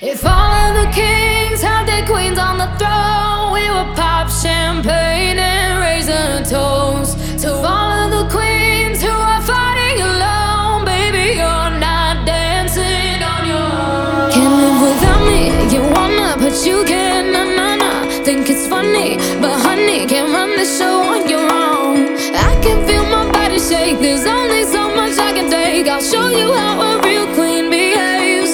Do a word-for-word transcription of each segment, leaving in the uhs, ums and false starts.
If all of the kings had their queens on the throne, we would pop champagne and raise a toast to all of the queens who are fighting alone. Baby, you're not dancing on your own. Can't live without me, you wanna, but you can't, nah, nah, nah. Think it's funny, but honey, can't run the show on your own. I can feel my body shake, there's only so much I can take. I'll show you how a real queen behaves.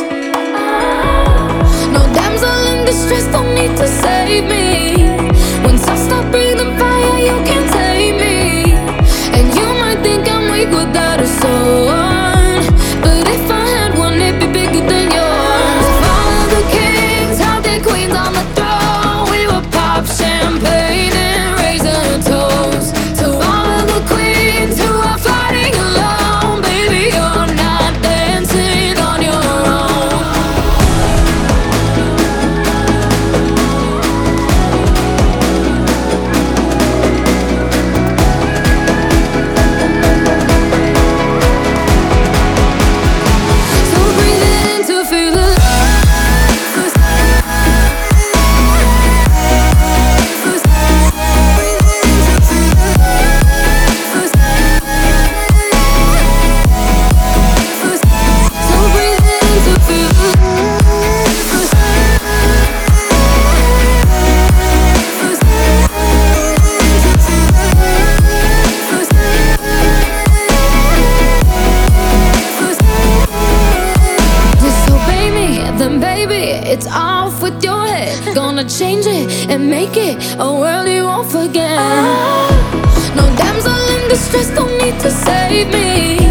No damsel in distress, don't need to save me. Once I stop breathing fire, you can't tame me. And you might think I'm weak without a sword, but if I had one, it'd be bigger than yours. If all of the kings had their queens on the throne, we would pop champagne and raise a toast to all of the queens who are fighting alone. Baby, you're not dancing on your own. So breathe in to feel the then baby, it's off with your head. Gonna change it and make it a world you won't forget. No damsel in distress, don't need to save me.